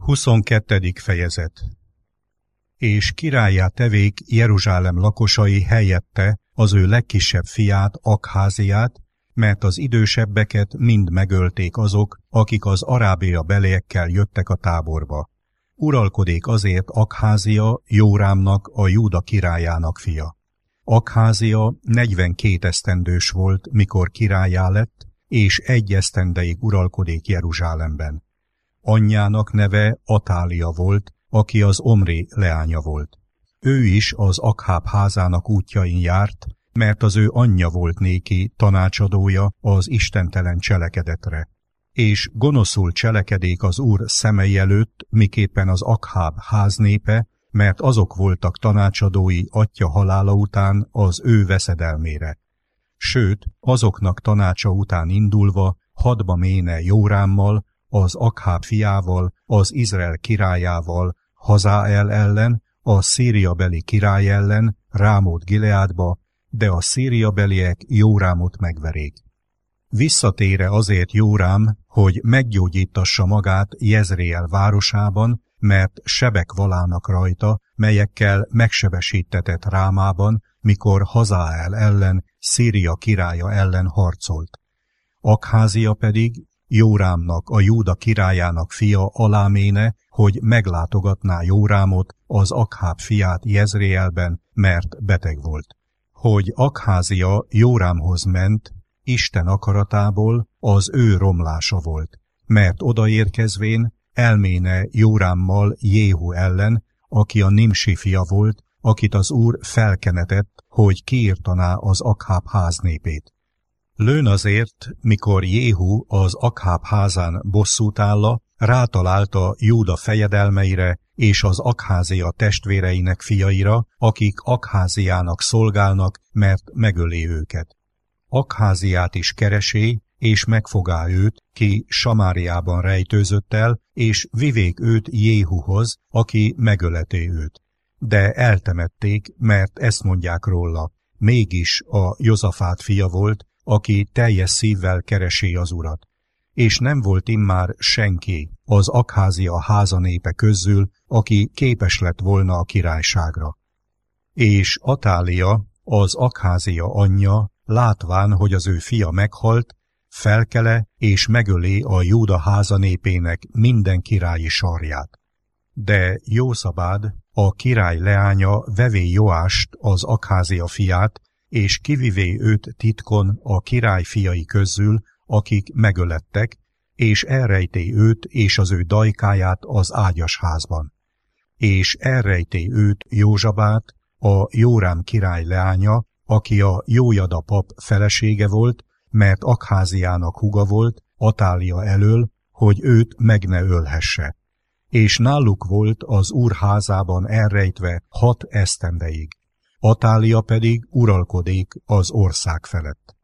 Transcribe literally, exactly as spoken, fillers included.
Huszonkettedik fejezet. És királlyá tevék Jeruzsálem lakosai helyette az ő legkisebb fiát, Akháziát, mert az idősebbeket mind megölték azok, akik az Arábia beliekkel jöttek a táborba. Uralkodék azért Akházia, Jórámnak, a Júda királyának fia. Akházia negyvenkét esztendős volt, mikor királlyá lett, és egy esztendeig uralkodék Jeruzsálemben. Anyjának neve Atália volt, aki az Omri leánya volt. Ő is az Akháb házának útjain járt, mert az ő anyja volt néki tanácsadója az istentelen cselekedetre. És gonoszul cselekedék az Úr szemei előtt, miképpen az Akháb háznépe, mert azok voltak tanácsadói atya halála után az ő veszedelmére. Sőt, azoknak tanácsa után indulva hadba méne Jórámmal, az Akháb fiával, az Izrael királyával, Hazáel ellen, a szíriabeli király ellen, Rámót Gileádba, de a szíriabeliek Jórámot megverék. Visszatére azért Jórám, hogy meggyógyítassa magát Jezréel városában, mert sebek valának rajta, melyekkel megsebesítetett Rámában, mikor Hazáel ellen, Szíria királya ellen harcolt. Akházia pedig Jórámnak, a Júda királyának fia aláméne, hogy meglátogatná Jórámot, az Akháb fiát Jezréelben, mert beteg volt. Hogy Akházia Jórámhoz ment, Isten akaratából az ő romlása volt, mert odaérkezvén elméne Jórámmal Jéhu ellen, aki a Nimsi fia volt, akit az Úr felkenetett, hogy kiirtaná az Akháb háznépét. Lőn azért, mikor Jéhu az Akháb házán bosszút álla, rátalálta Júda fejedelmeire és az Akházia testvéreinek fiaira, akik Akháziának szolgálnak, mert megöli őket. Akháziát is keresé, és megfogá őt, ki Samáriában rejtőzött el, és vivék őt Jéhuhoz, aki megöleté őt. De eltemették, mert ezt mondják róla, mégis a Jozafát fia volt, aki teljes szívvel keresi az Urat. És nem volt immár senki az Akházia háza népe közül, aki képes lett volna a királyságra. És Atália, az Akházia anyja, látván, hogy az ő fia meghalt, felkele és megöli a Júda háza népének minden királyi sarját. De Jószabád, a király leánya vevé Joást, az Akházia fiát, és kivivé őt titkon a király fiai közül, akik megölettek, és elrejté őt és az ő dajkáját az ágyas házban. És elrejté őt Józsabát, a Jórám király leánya, aki a Jójada pap felesége volt, mert Akháziának húga volt, Atália elől, hogy őt meg ne ölhesse. És náluk volt az Úr házában elrejtve hat esztendeig. Atália pedig uralkodék az ország felett.